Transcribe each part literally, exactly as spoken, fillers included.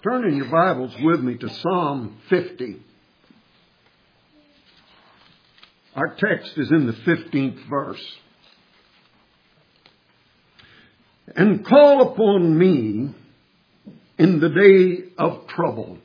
Turn in your Bibles with me to Psalm fifty. Our text is in the fifteenth verse. And call upon me in the day of trouble.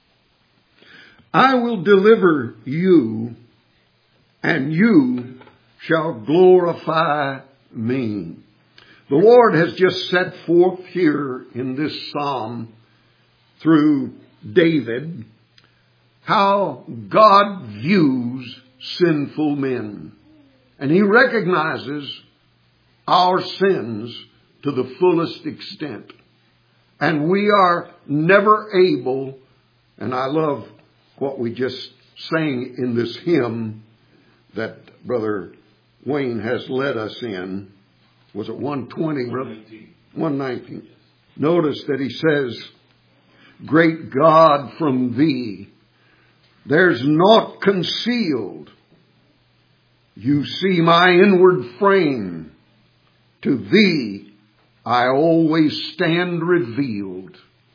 I will deliver you, and you shall glorify me. The Lord has just set forth here in this psalm through David how God views sinful men. And He recognizes our sins to the fullest extent. And we are never able, and I love what we just sang in this hymn that Brother Wayne has led us in. Was it one twenty, brother? one nineteen. Notice that he says, Great God, from Thee there's naught concealed. You see my inward frame. To Thee I always stand revealed,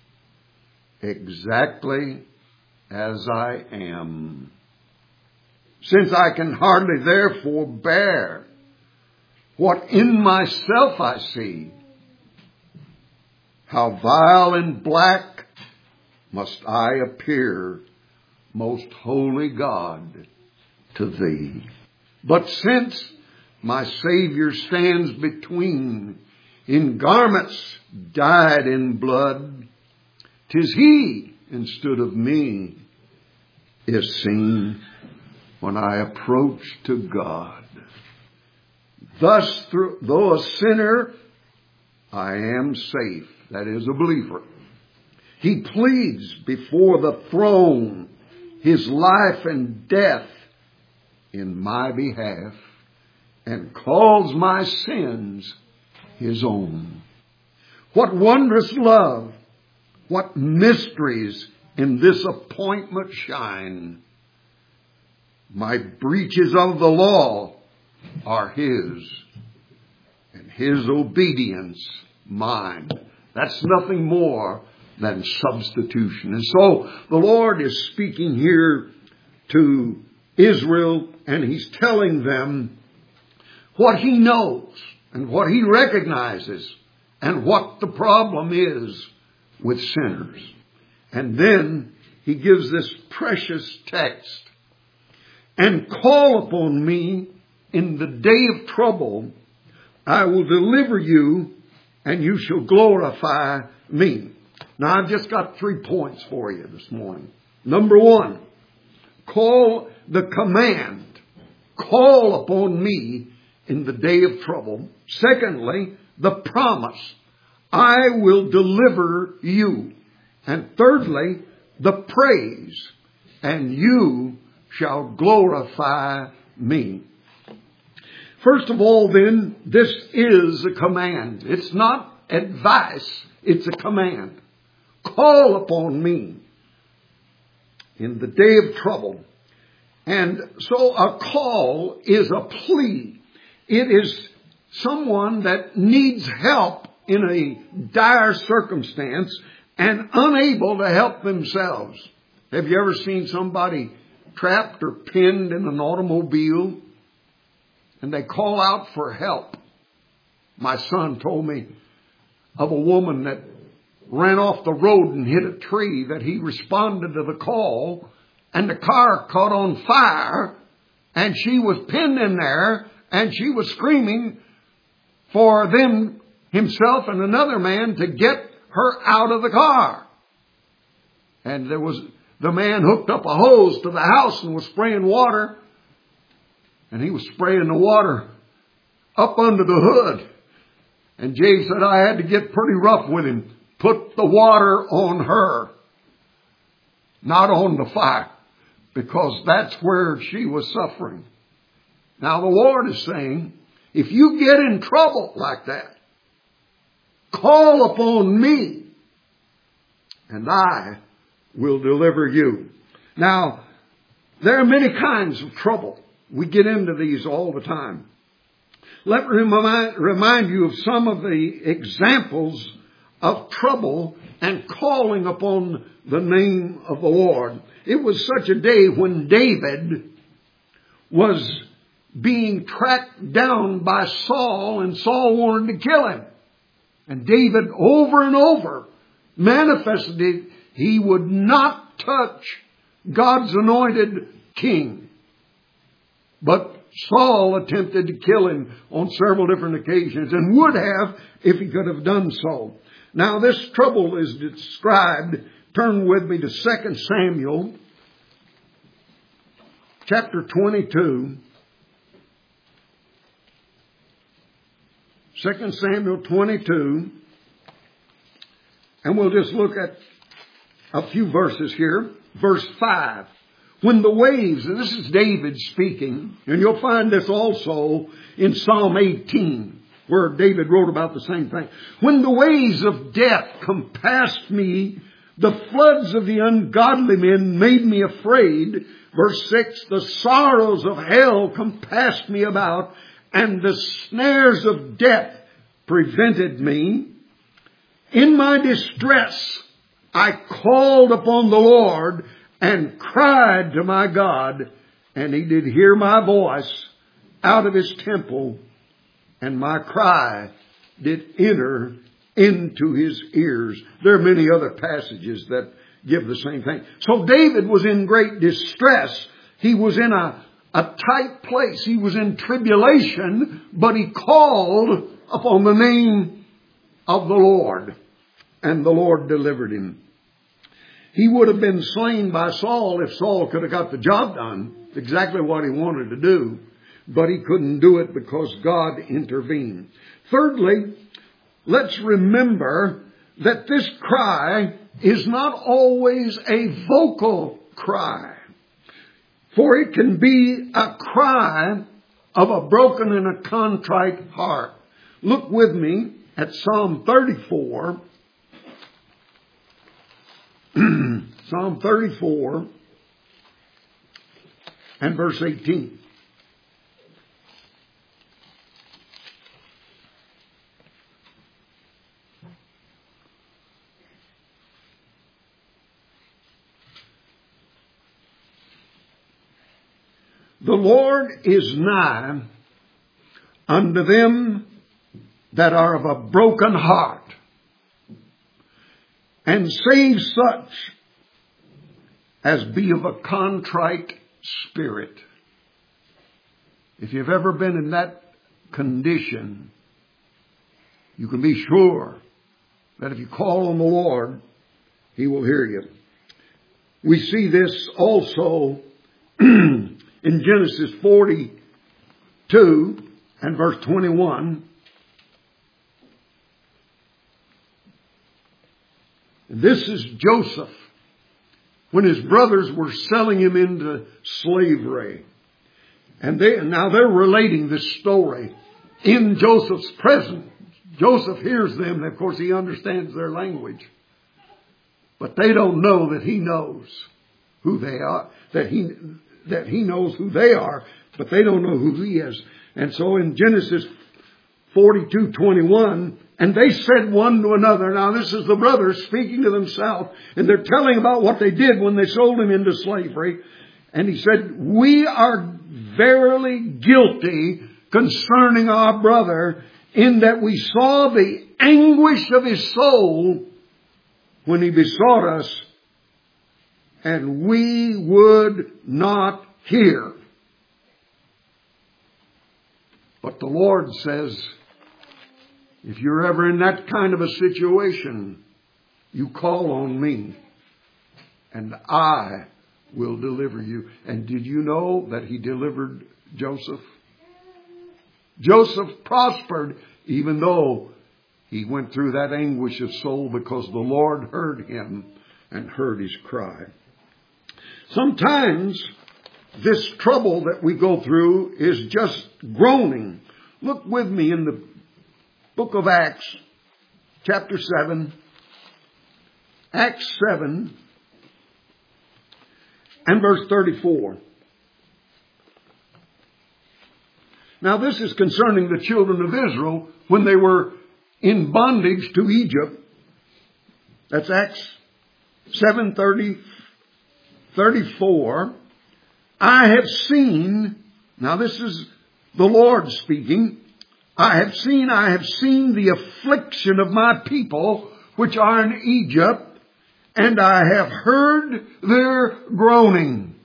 exactly as I am. Since I can hardly therefore bear what in myself I see, how vile and black must I appear, most holy God, to Thee. But since my Savior stands between, in garments dyed in blood, 'tis He, instead of me, is seen when I approach to God. Thus, through, though a sinner, I am safe. That is, a believer. He pleads before the throne His life and death in my behalf, and calls my sins His own. What wondrous love, what mysteries in this appointment shine. My breaches of the law are His, and His obedience mine. That's nothing more than substitution. And so the Lord is speaking here to Israel, and He's telling them what He knows and what He recognizes and what the problem is with sinners. And then He gives this precious text. And call upon me in the day of trouble. I will deliver you, and you shall glorify me. Now, I've just got three points for you this morning. Number one, call the command. Call upon me in the day of trouble. Secondly, the promise. I will deliver you. And thirdly, the praise. And you shall glorify me. First of all, then, this is a command. It's not advice. It's a command. Call upon me in the day of trouble. And so a call is a plea. It is someone that needs help in a dire circumstance and unable to help themselves. Have you ever seen somebody trapped or pinned in an automobile and they call out for help? My son told me of a woman that ran off the road and hit a tree, that he responded to the call, and the car caught on fire, and she was pinned in there, and she was screaming for them, himself and another man, to get her out of the car. And there was the man hooked up a hose to the house and was spraying water, and he was spraying the water up under the hood. And Jay said, I had to get pretty rough with him. Put the water on her, not on the fire, because that's where she was suffering. Now the Lord is saying, if you get in trouble like that, call upon me, and I will deliver you. Now, there are many kinds of trouble. We get into these all the time. Let me remind, remind you of some of the examples of trouble and calling upon the name of the Lord. It was such a day when David was being tracked down by Saul, and Saul wanted to kill him. And David over and over manifested it. He would not touch God's anointed king. But Saul attempted to kill him on several different occasions, and would have if he could have done so. Now this trouble is described. Turn with me to Second Samuel chapter twenty-two. Second Samuel twenty-two. And we'll just look at a few verses here. Verse five. When the waves, and this is David speaking, and you'll find this also in Psalm eighteen, where David wrote about the same thing. When the waves of death compassed me, the floods of the ungodly men made me afraid. Verse six, the sorrows of hell compassed me about, and the snares of death prevented me. In my distress, I called upon the Lord and cried to my God, and he did hear my voice out of his temple, and my cry did enter into his ears. There are many other passages that give the same thing. So David was in great distress. He was in a, a tight place. He was in tribulation, but he called upon the name of the Lord, and the Lord delivered him. He would have been slain by Saul if Saul could have got the job done, exactly what he wanted to do, but he couldn't do it because God intervened. Thirdly, let's remember that this cry is not always a vocal cry, for it can be a cry of a broken and a contrite heart. Look with me at Psalm thirty-four. Psalm thirty-four and verse eighteen. The Lord is nigh unto them that are of a broken heart, and save such as be of a contrite spirit. If you've ever been in that condition, you can be sure that if you call on the Lord, he will hear you. We see this also in Genesis forty-two and verse twenty-one. This is Joseph, when his brothers were selling him into slavery. And they, now they're relating this story in Joseph's presence. Joseph hears them, and of course he understands their language. But they don't know that he knows who they are, that he, that he knows who they are, but they don't know who he is. And so in Genesis forty-two twenty-one, and they said one to another. Now this is the brothers speaking to themselves, and they're telling about what they did when they sold him into slavery. And he said, we are verily guilty concerning our brother, in that we saw the anguish of his soul when he besought us, and we would not hear. But the Lord says, if you're ever in that kind of a situation, you call on me, and I will deliver you. And did you know that he delivered Joseph? Joseph prospered, even though he went through that anguish of soul, because the Lord heard him and heard his cry. Sometimes this trouble that we go through is just groaning. Look with me in the book of Acts, chapter seven. Acts seven and verse thirty-four. Now this is concerning the children of Israel when they were in bondage to Egypt. That's Acts seven thirty, thirty-four. I have seen, now this is the Lord speaking, I have seen, I have seen the affliction of my people which are in Egypt, and I have heard their groaning.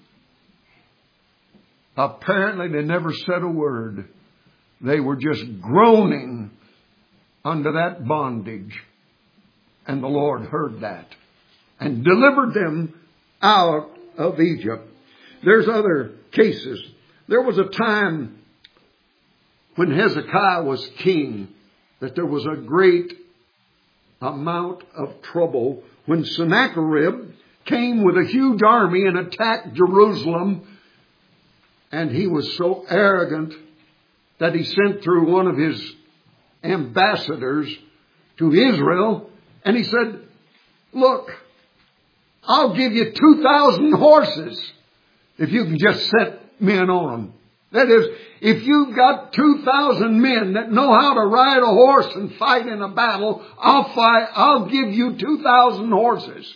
Apparently they never said a word. They were just groaning under that bondage. And the Lord heard that and delivered them out of Egypt. There's other cases. There was a time when Hezekiah was king that there was a great amount of trouble when Sennacherib came with a huge army and attacked Jerusalem. And he was so arrogant that he sent through one of his ambassadors to Israel. And he said, look, I'll give you two thousand horses if you can just set men on them. That is, if you've got two thousand men that know how to ride a horse and fight in a battle, I'll fight, I'll give you two thousand horses.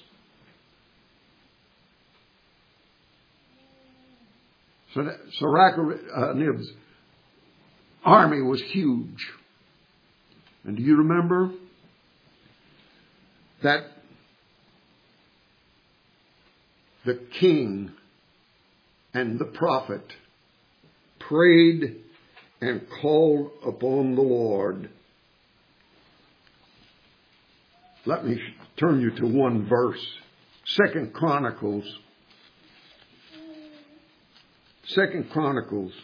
So Sennacherib's army was huge. And do you remember that the king and the prophet prayed and called upon the Lord? Let me turn you to one verse. Second Chronicles. Second Chronicles.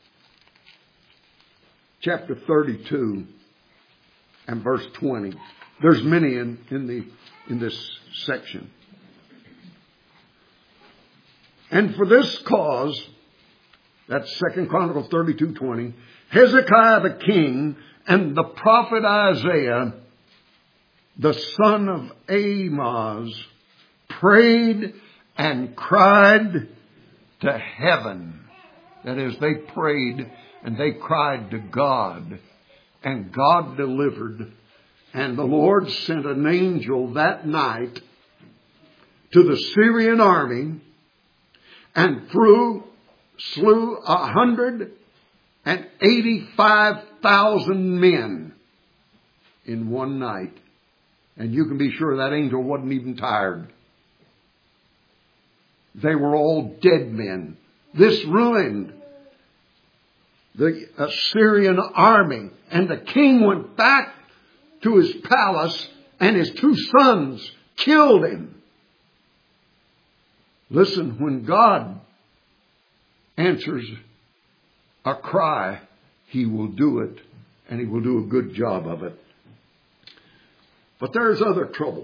Chapter thirty-two and verse twenty. There's many in, in the in this section. And for this cause, that's Second Chronicles thirty-two twenty, Hezekiah the king and the prophet Isaiah, the son of Amoz, prayed and cried to heaven. That is, they prayed and they cried to God, and God delivered. And the Lord sent an angel that night to the Syrian army and threw, slew a hundred and eighty-five thousand men in one night. And you can be sure that angel wasn't even tired. They were all dead men. This ruined the Assyrian army. And the king went back to his palace, and his two sons killed him. Listen, when God answers a cry, He will do it, and He will do a good job of it. But there's other trouble.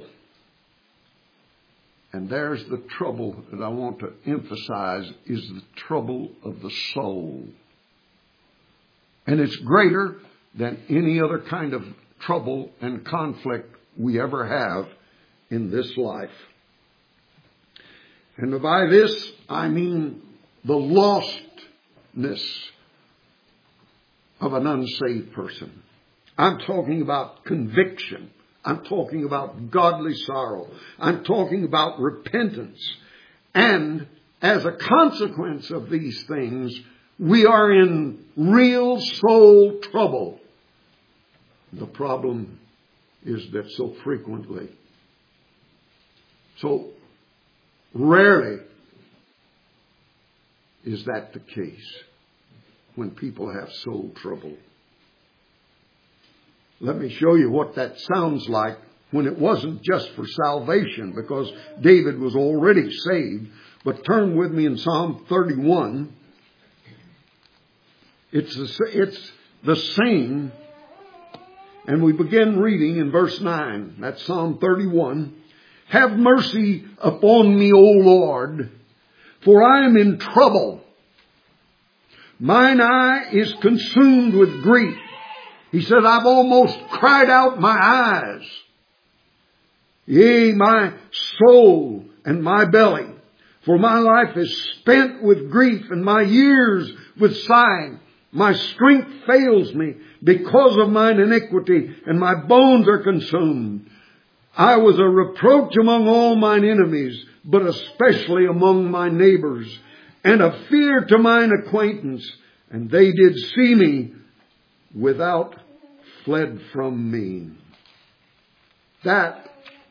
And there's the trouble that I want to emphasize is the trouble of the soul. And it's greater than any other kind of trouble and conflict we ever have in this life. And by this, I mean the lostness of an unsaved person. I'm talking about conviction. I'm talking about godly sorrow. I'm talking about repentance. And as a consequence of these things, we are in real soul trouble. The problem is that so frequently, so rarely is that the case when people have soul trouble. Let me show you what that sounds like when it wasn't just for salvation, because David was already saved. But turn with me in Psalm thirty-one. It's the, it's the same. And we begin reading in verse nine. That's Psalm thirty-one. Have mercy upon me, O Lord, for I am in trouble. Mine eye is consumed with grief. He said, I've almost cried out my eyes. Yea, my soul and my belly. For my life is spent with grief and my years with sighing. My strength fails me because of mine iniquity and my bones are consumed. I was a reproach among all mine enemies, but especially among my neighbors, and a fear to mine acquaintance. And they did see me without, fled from me. That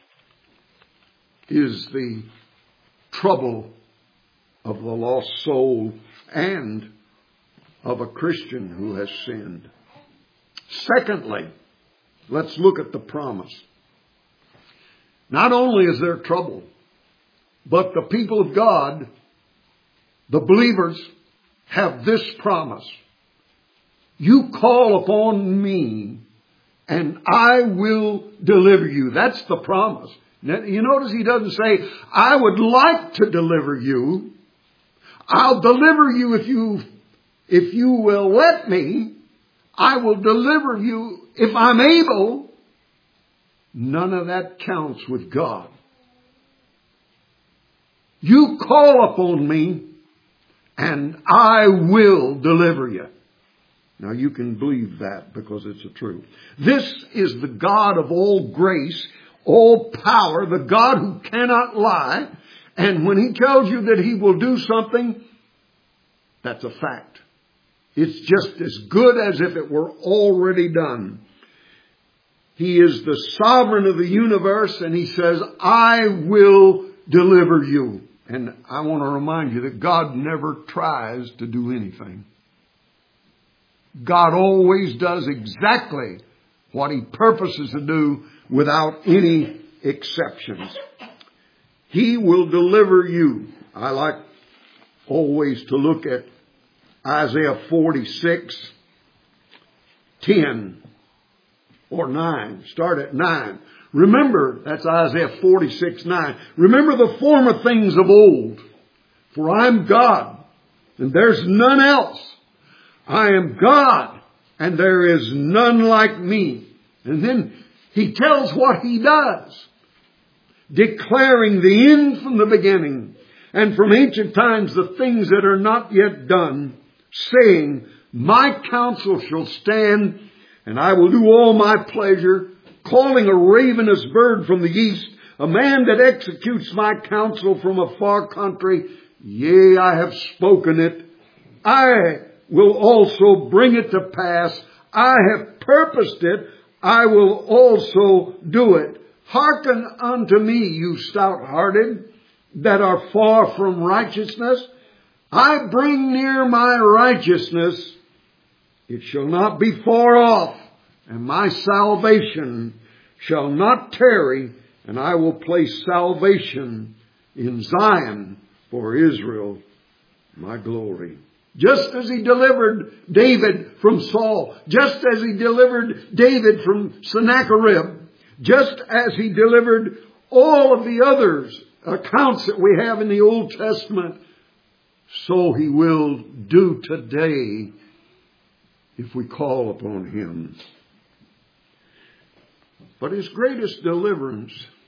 is the trouble of the lost soul and of a Christian who has sinned. Secondly, let's look at the promise. Not only is there trouble, but the people of God, the believers, have this promise. You call upon me and I will deliver you. That's the promise. You notice he doesn't say, I would like to deliver you. I'll deliver you if you, if you will let me. I will deliver you if I'm able. None of that counts with God. You call upon me and I will deliver you. Now you can believe that because it's the truth. This is the God of all grace, all power, the God who cannot lie. And when he tells you that he will do something, that's a fact. It's just as good as if it were already done. He is the sovereign of the universe, and he says, I will deliver you. And I want to remind you that God never tries to do anything. God always does exactly what he purposes to do without any exceptions. He will deliver you. I like always to look at Isaiah forty-six, ten or nine. Start at nine. Remember, that's Isaiah forty-six, nine. Remember the former things of old. For I am God, and there's none else. I am God, and there is none like me. And then he tells what he does, declaring the end from the beginning, and from ancient times the things that are not yet done, saying, my counsel shall stand, and I will do all my pleasure, calling a ravenous bird from the east, a man that executes my counsel from a far country. Yea, I have spoken it. I will also bring it to pass. I have purposed it. I will also do it. Hearken unto me, you stout-hearted, that are far from righteousness. I bring near my righteousness. It shall not be far off, and my salvation shall not tarry, and I will place salvation in Zion for Israel, my glory. Just as he delivered David from Saul, just as he delivered David from Sennacherib, just as he delivered all of the others accounts that we have in the Old Testament, so he will do today if we call upon him. But his greatest deliverance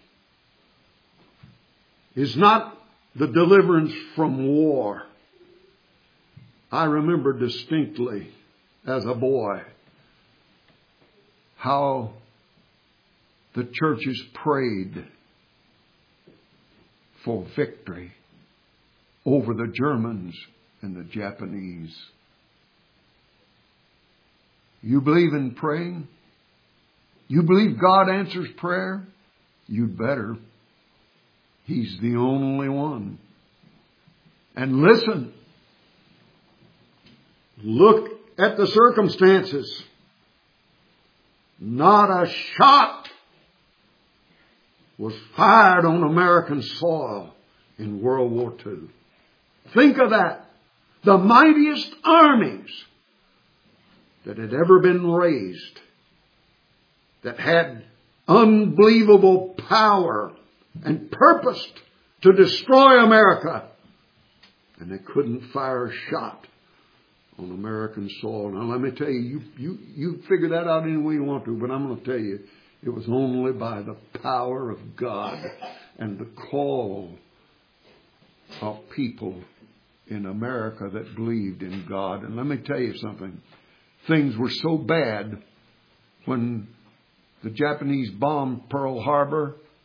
is not the deliverance from war. I remember distinctly as a boy how the churches prayed for victory over the Germans and the Japanese. You believe in praying? You believe God answers prayer? You'd better. He's the only one. And listen. Look at the circumstances. Not a shot was fired on American soil in World War Two. Think of that. The mightiest armies that had ever been raised, that had unbelievable power and purposed to destroy America, and they couldn't fire a shot on American soil. Now let me tell you, you, you, you figure that out any way you want to, but I'm going to tell you, it was only by the power of God and the call of people in America that believed in God. And let me tell you something. Things were so bad when the Japanese bombed Pearl Harbor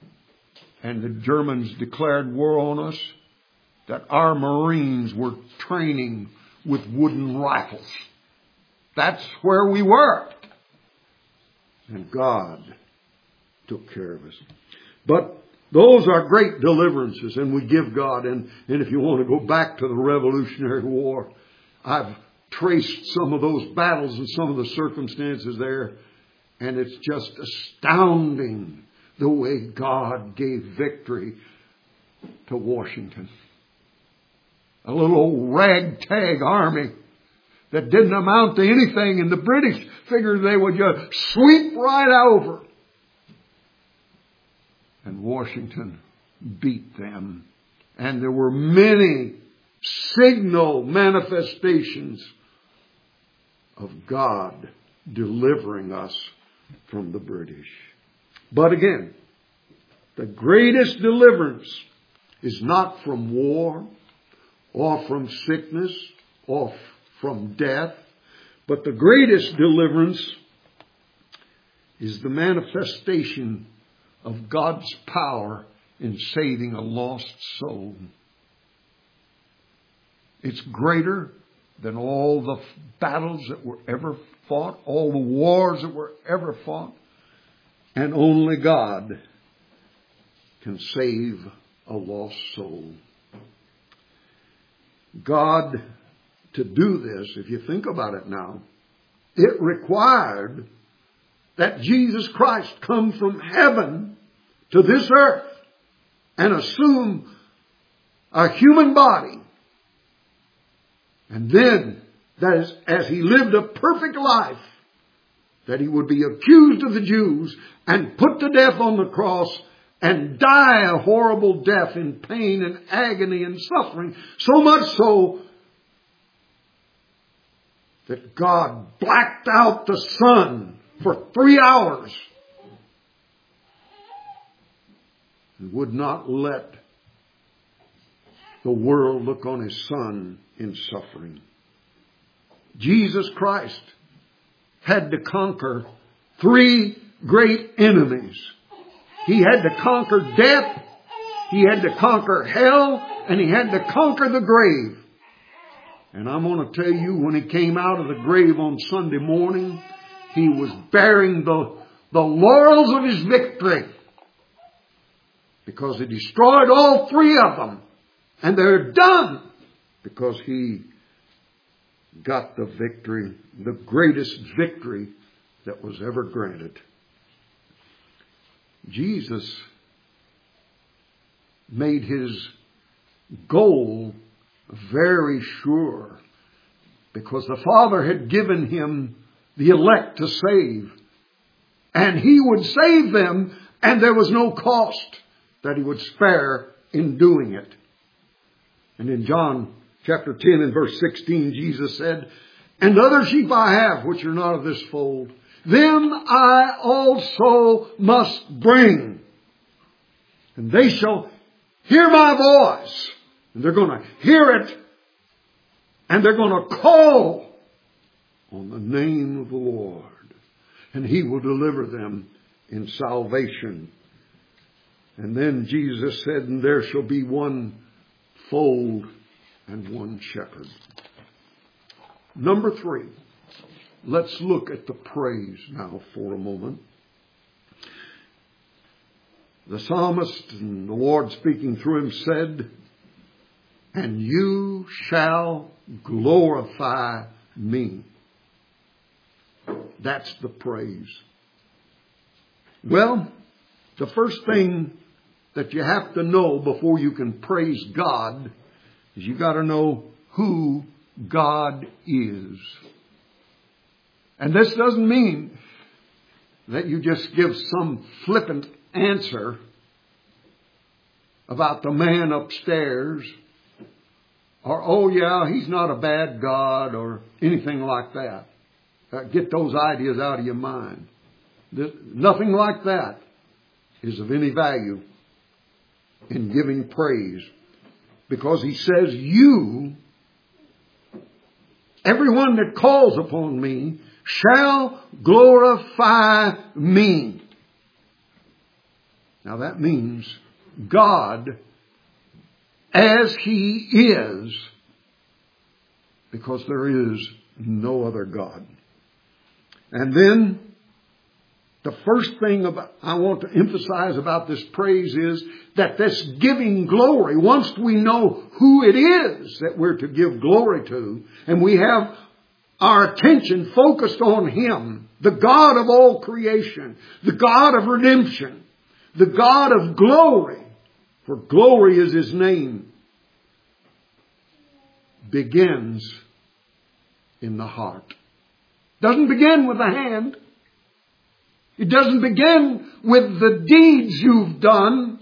and the Germans declared war on us, that our Marines were training with wooden rifles. That's where we were. And God took care of us. But those are great deliverances, and we give God. And, and if you want to go back to the Revolutionary War, I've traced some of those battles and some of the circumstances there, and it's just astounding the way God gave victory to Washington. A little old ragtag army that didn't amount to anything, and the British figured they would just sweep right over. And Washington beat them. And there were many signal manifestations of God delivering us from the British. But again, the greatest deliverance is not from war or from sickness or from death, but the greatest deliverance is the manifestation of God's power in saving a lost soul. It's greater than all the battles that were ever fought, all the wars that were ever fought, and only God can save a lost soul. God, to do this, if you think about it now, it required that Jesus Christ come from heaven to this earth and assume a human body. And then, that is, as he lived a perfect life, that he would be accused of the Jews and put to death on the cross and die a horrible death in pain and agony and suffering. So much so that God blacked out the sun for three hours and would not let the world look on his Son in suffering. Jesus Christ had to conquer three great enemies. He had to conquer death, he had to conquer hell, and he had to conquer the grave. And I'm going to tell you, when he came out of the grave on Sunday morning, he was bearing the, the laurels of his victory. Because he destroyed all three of them. And they're done. Because he got the victory, the greatest victory that was ever granted. Jesus made his goal very sure, because the Father had given him the elect to save, and he would save them, and there was no cost that he would spare in doing it. And in John chapter ten and verse sixteen, Jesus said, "And other sheep I have, which are not of this fold, them I also must bring. And they shall hear my voice." And they're going to hear it. And they're going to call on the name of the Lord. And he will deliver them in salvation. And then Jesus said, "And there shall be one fold and one shepherd." Number three. Let's look at the praise now for a moment. The psalmist, and the Lord speaking through him, said, "And you shall glorify me." That's the praise. Well, the first thing that you have to know before you can praise God is you got to know who God is. And this doesn't mean that you just give some flippant answer about the man upstairs, or, "Oh yeah, he's not a bad God," or anything like that. Uh, get those ideas out of your mind. This, nothing like that is of any value in giving praise. Because he says, "You, everyone that calls upon me, shall glorify me." Now that means God as He is, because there is no other God. And then the first thing about, I want to emphasize about this praise is that this giving glory, once we know who it is that we're to give glory to, and we have our attention focused on Him, the God of all creation, the God of redemption, the God of glory, for glory is His name, begins in the heart. Doesn't begin with the hand. It doesn't begin with the deeds you've done.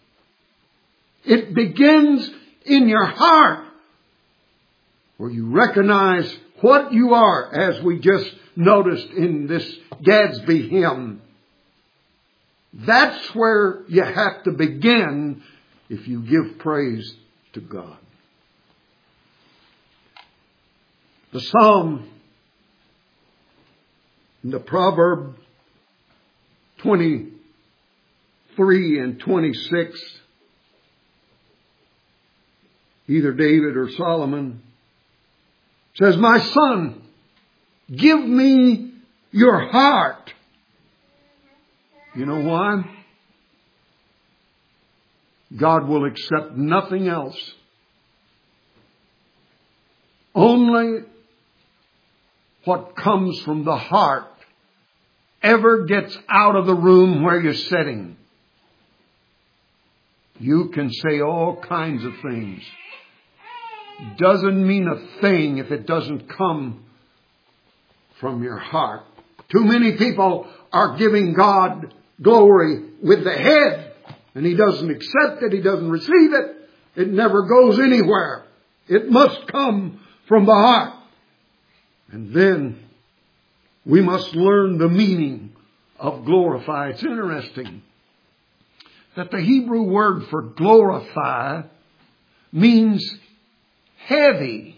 It begins in your heart, where you recognize what you are, as we just noticed in this Gadsby hymn. That's where you have to begin if you give praise to God. The Psalm, the Proverb twenty-three and twenty-six, either David or Solomon, says, "My son, give me your heart." You know why? God will accept nothing else. Only what comes from the heart ever gets out of the room where you're sitting. You can say all kinds of things. Doesn't mean a thing if it doesn't come from your heart. Too many people are giving God glory with the head, and He doesn't accept it, He doesn't receive it. It never goes anywhere. It must come from the heart. And then we must learn the meaning of glorify. It's interesting that the Hebrew word for glorify means heavy.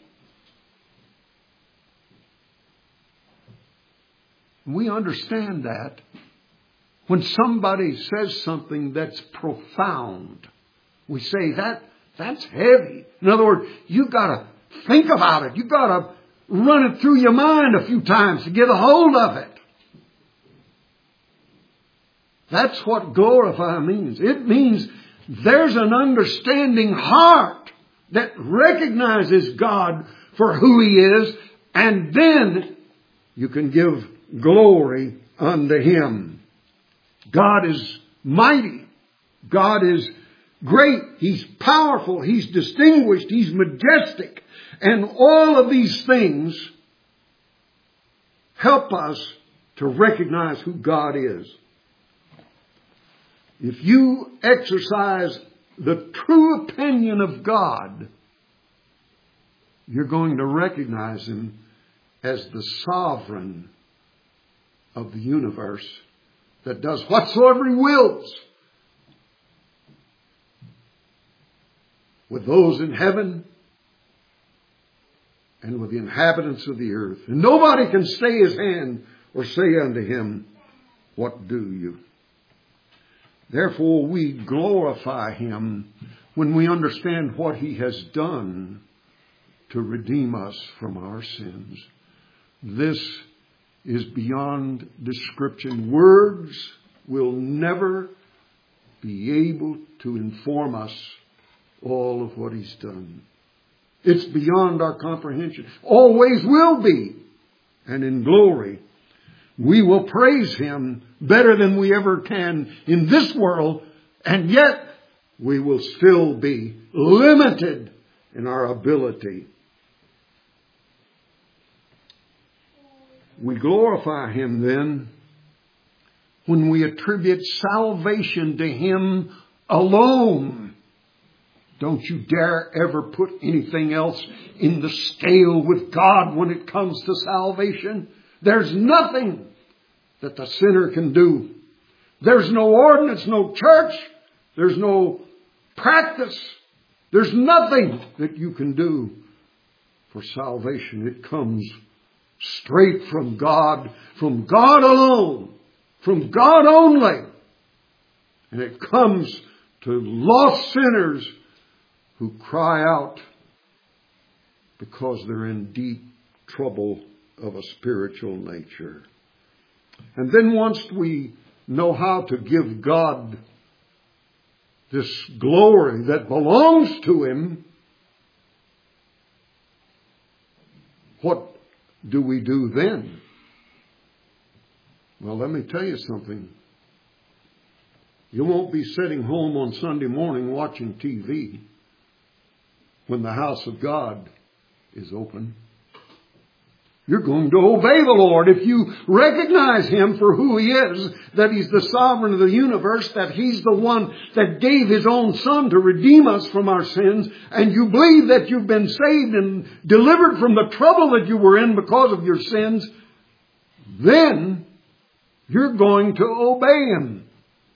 We understand that when somebody says something that's profound, we say that that's heavy. In other words, you've got to think about it. You've got to run it through your mind a few times to get a hold of it. That's what glorify means. It means there's an understanding heart that recognizes God for who He is, and then you can give glory unto Him. God is mighty. God is great. He's powerful. He's distinguished. He's majestic. And all of these things help us to recognize who God is. If you exercise the true opinion of God, you're going to recognize Him as the sovereign of the universe that does whatsoever He wills with those in heaven and with the inhabitants of the earth. And nobody can stay His hand or say unto Him, "What do you?" Therefore, we glorify Him when we understand what He has done to redeem us from our sins. This is beyond description. Words will never be able to inform us all of what He's done. It's beyond our comprehension. Always will be. And in glory, we will praise Him better than we ever can in this world, and yet we will still be limited in our ability. We glorify Him then when we attribute salvation to Him alone. Don't you dare ever put anything else in the scale with God when it comes to salvation. There's nothing that the sinner can do. There's no ordinance, no church. There's no practice. There's nothing that you can do for salvation. It comes straight from God, from God alone, from God only. And it comes to lost sinners who cry out because they're in deep trouble of a spiritual nature. And then once we know how to give God this glory that belongs to Him, what do we do then? Well, let me tell you something. You won't be sitting home on Sunday morning watching T V when the house of God is open. You're going to obey the Lord if you recognize Him for who He is, that He's the sovereign of the universe, that He's the one that gave His own Son to redeem us from our sins, and you believe that you've been saved and delivered from the trouble that you were in because of your sins, then you're going to obey Him.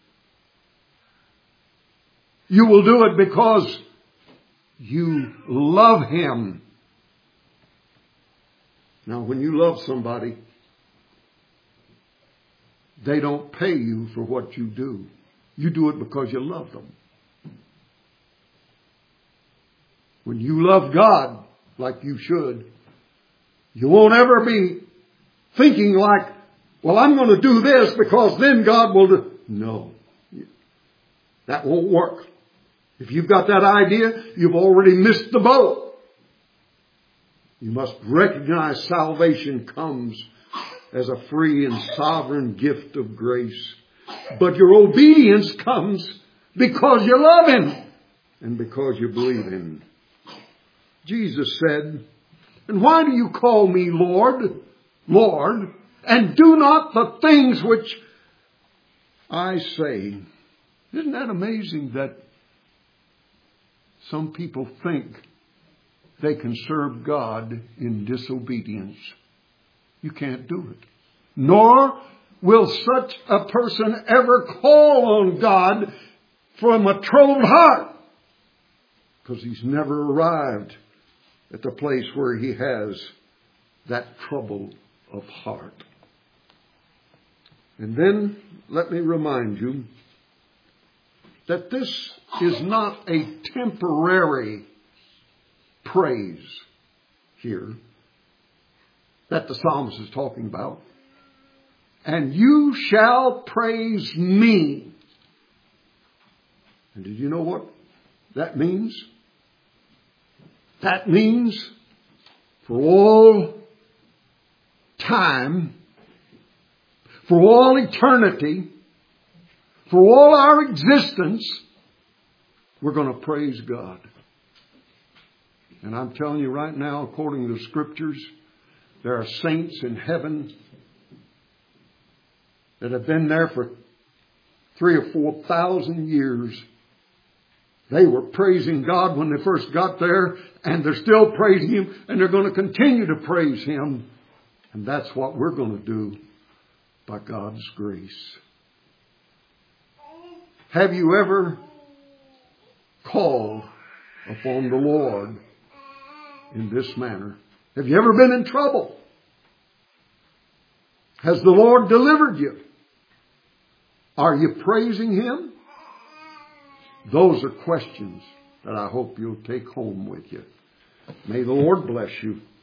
You will do it because you love Him. Now, when you love somebody, they don't pay you for what you do. You do it because you love them. When you love God like you should, you won't ever be thinking like, well, I'm going to do this because then God will do. No, that won't work. If you've got that idea, you've already missed the boat. You must recognize salvation comes as a free and sovereign gift of grace. But your obedience comes because you love Him and because you believe Him. Jesus said, "And why do you call me Lord, Lord, and do not the things which I say?" Isn't that amazing that some people think they can serve God in disobedience? You can't do it. Nor will such a person ever call on God from a troubled heart, because he's never arrived at the place where he has that trouble of heart. And then let me remind you that this is not a temporary praise here that the psalmist is talking about. And you shall praise me. And did you know what that means? That means for all time, for all eternity, for all our existence, we're going to praise God. And I'm telling you right now, according to the Scriptures, there are saints in heaven that have been there for three or four thousand years. They were praising God when they first got there, and they're still praising Him, and they're going to continue to praise Him. And that's what we're going to do by God's grace. Have you ever called upon the Lord in this manner? Have you ever been in trouble? Has the Lord delivered you? Are you praising Him? Those are questions that I hope you'll take home with you. May the Lord bless you.